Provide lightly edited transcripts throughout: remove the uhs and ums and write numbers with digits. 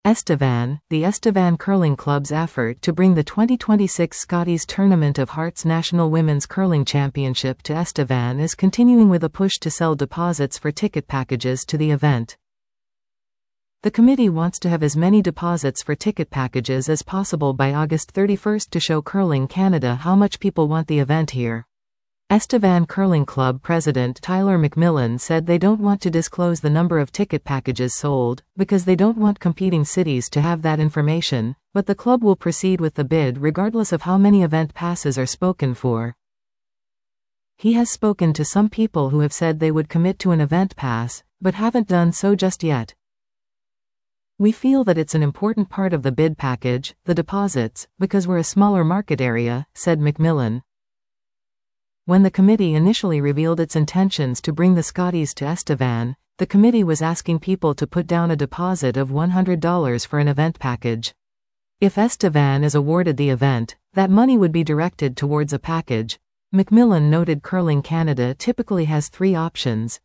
Estevan, the Estevan Curling Club's effort to bring the 2026 Scotties Tournament of Hearts National Women's Curling Championship to Estevan is continuing with a push to sell deposits for ticket packages to the event. The committee wants to have as many deposits for ticket packages as possible by August 31 to show Curling Canada how much people want the event here. Estevan Curling Club President Tyler McMillan said they don't want to disclose the number of ticket packages sold, because they don't want competing cities to have that information, but the club will proceed with the bid regardless of how many event passes are spoken for. He has spoken to some people who have said they would commit to an event pass, but haven't done so just yet. We feel that it's an important part of the bid package, the deposits, because we're a smaller market area, said McMillan. When the committee initially revealed its intentions to bring the Scotties to Estevan, the committee was asking people to put down a deposit of $100 for an event package. If Estevan is awarded the event, that money would be directed towards a package. McMillan noted Curling Canada typically has 3 options.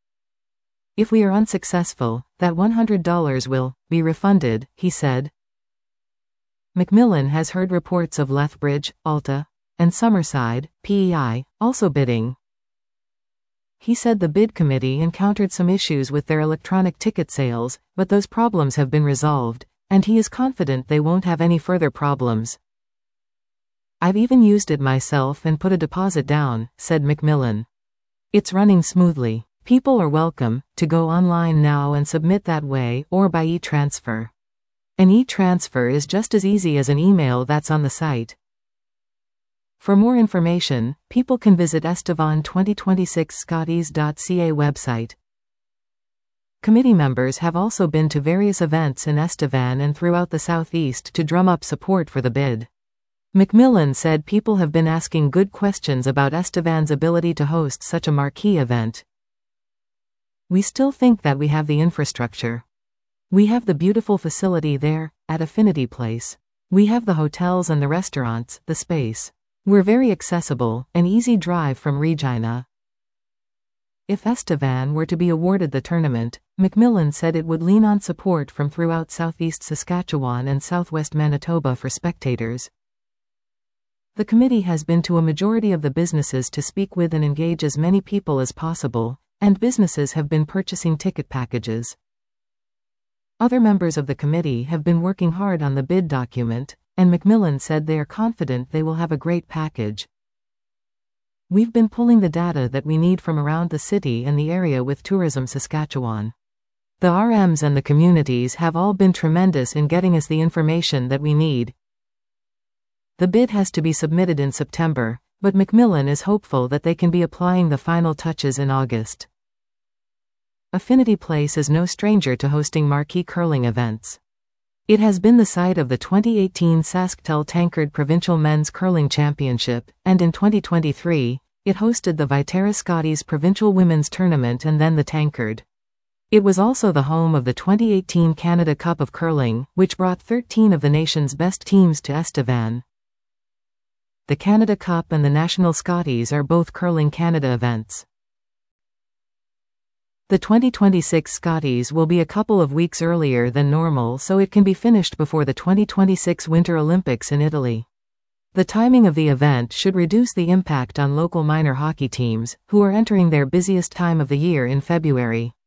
If we are unsuccessful, that $100 will be refunded, he said. McMillan has heard reports of Lethbridge, Alta, and Summerside, PEI, also bidding. He said the bid committee encountered some issues with their electronic ticket sales, but those problems have been resolved, and he is confident they won't have any further problems. I've even used it myself and put a deposit down, said McMillan. It's running smoothly. People are welcome to go online now and submit that way or by e-transfer. An e-transfer is just as easy as an email that's on the site. For more information, people can visit Estevan2026scotties.ca website. Committee members have also been to various events in Estevan and throughout the southeast to drum up support for the bid. McMillan said people have been asking good questions about Estevan's ability to host such a marquee event. We still think that we have the infrastructure. We have the beautiful facility there, at Affinity Place. We have the hotels and the restaurants, the space. We're very accessible, an easy drive from Regina. If Estevan were to be awarded the tournament, McMillan said it would lean on support from throughout southeast Saskatchewan and southwest Manitoba for spectators. The committee has been to a majority of the businesses to speak with and engage as many people as possible, and businesses have been purchasing ticket packages. Other members of the committee have been working hard on the bid document, and McMillan said they are confident they will have a great package. We've been pulling the data that we need from around the city and the area with Tourism Saskatchewan. The RMs and the communities have all been tremendous in getting us the information that we need. The bid has to be submitted in September, but McMillan is hopeful that they can be applying the final touches in August. Affinity Place is no stranger to hosting marquee curling events. It has been the site of the 2018 Sasktel Tankard Provincial Men's Curling Championship, and in 2023, it hosted the Viterra Scotties Provincial Women's Tournament and then the Tankard. It was also the home of the 2018 Canada Cup of Curling, which brought 13 of the nation's best teams to Estevan. The Canada Cup and the National Scotties are both Curling Canada events. The 2026 Scotties will be a couple of weeks earlier than normal so it can be finished before the 2026 Winter Olympics in Italy. The timing of the event should reduce the impact on local minor hockey teams, who are entering their busiest time of the year in February.